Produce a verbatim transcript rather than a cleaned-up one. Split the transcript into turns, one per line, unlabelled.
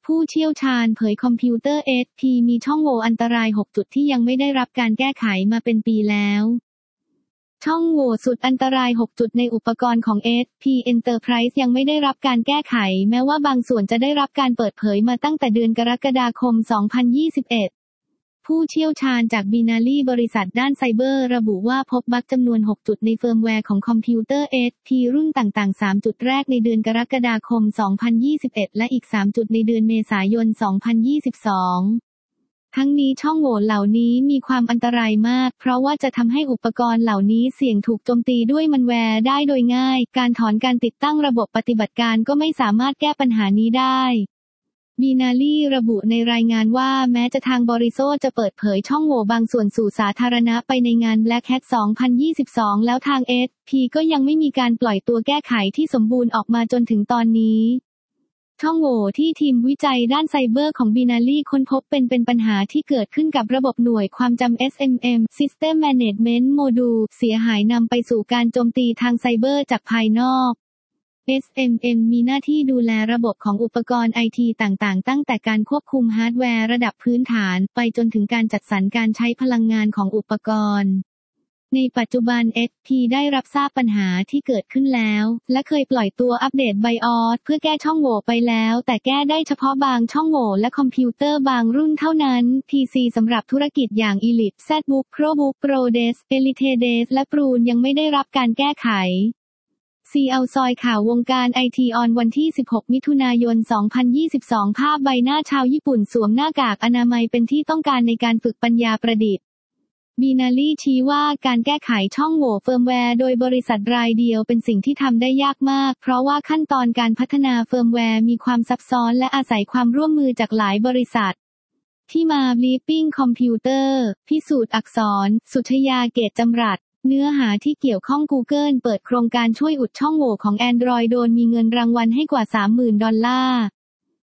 ผู้เชี่ยวชาญเผยคอมพิวเตอร์ เอช พี มีช่องโหว่อันตรายหกจุดที่ยังไม่ได้รับการแก้ไขมาเป็นปีแล้วช่องโหว่สุดอันตรายหกจุดในอุปกรณ์ของ เอช พี Enterprise ยังไม่ได้รับการแก้ไขแม้ว่าบางส่วนจะได้รับการเปิดเผยมาตั้งแต่เดือนกรกฎาคม สองพันยี่สิบเอ็ดผู้เชี่ยวชาญจาก Binary บริษัทด้านไซเบอร์ระบุว่าพบบั๊กจำนวนหกจุดในเฟิร์มแวร์ของคอมพิวเตอร์ เอช พี รุ่นต่างๆสามจุดแรกในเดือนกรกฎาคม สองพันยี่สิบเอ็ดและอีกสามจุดในเดือนเมษายน สองพันยี่สิบสองทั้งนี้ช่องโหว่เหล่านี้มีความอันตรายมากเพราะว่าจะทำให้อุปกรณ์เหล่านี้เสี่ยงถูกโจมตีด้วยมันแวร์ได้โดยง่ายการถอนการติดตั้งระบบปฏิบัติการก็ไม่สามารถแก้ปัญหานี้ได้Binary ระบุในรายงานว่าแม้จะทางบริโซจะเปิดเผยช่องโหว่บางส่วนสู่สาธารณะไปในงาน Black Hat สองพันยี่สิบสองแล้วทาง เอช พี ก็ยังไม่มีการปล่อยตัวแก้ไขที่สมบูรณ์ออกมาจนถึงตอนนี้ช่องโหว่ที่ทีมวิจัยด้านไซเบอร์ของ Binary ค้นพบเป็นเป็นปัญหาที่เกิดขึ้นกับระบบหน่วยความจำ เอส เอ็ม เอ็ม System Management Module เสียหายนำไปสู่การโจมตีทางไซเบอร์จากภายนอกเอส เอ็ม เอ็ม มีหน้าที่ดูแลระบบของอุปกรณ์ไอทีต่างๆตั้งแต่การควบคุมฮาร์ดแวร์ระดับพื้นฐานไปจนถึงการจัดสรรการใช้พลังงานของอุปกรณ์ในปัจจุบัน เอช พี ได้รับทราบปัญหาที่เกิดขึ้นแล้วและเคยปล่อยตัวอัปเดต BIOS เพื่อแก้ช่องโหว่ไปแล้วแต่แก้ได้เฉพาะบางช่องโหว่และคอมพิวเตอร์บางรุ่นเท่านั้น พี ซี สำหรับธุรกิจอย่าง Elite ZBook ProBook ProDesk Elite Desk และ Prune ยังไม่ได้รับการแก้ไขซี แอล ซอยข่าววงการไอทีออนวันที่สิบหกมิถุนายน สองพันยี่สิบสองภาพใบหน้าชาวญี่ปุ่นสวมหน้ากากอนามัยเป็นที่ต้องการในการฝึกปัญญาประดิษฐ์ Binary ชี้ว่าการแก้ไขช่องโหว่เฟิร์มแวร์โดยบริษัทรายเดียวเป็นสิ่งที่ทำได้ยากมากเพราะว่าขั้นตอนการพัฒนาเฟิร์มแวร์มีความซับซ้อนและอาศัยความร่วมมือจากหลายบริษัทที่มา Bleeping Computer พิสูจน์อักษรสุชยาเกตจำรัดเนื้อหาที่เกี่ยวข้อง Google เปิดโครงการช่วยอุดช่องโหว่ของ Android โดยมีเงินรางวัลให้กว่า สามหมื่น ดอลลาร์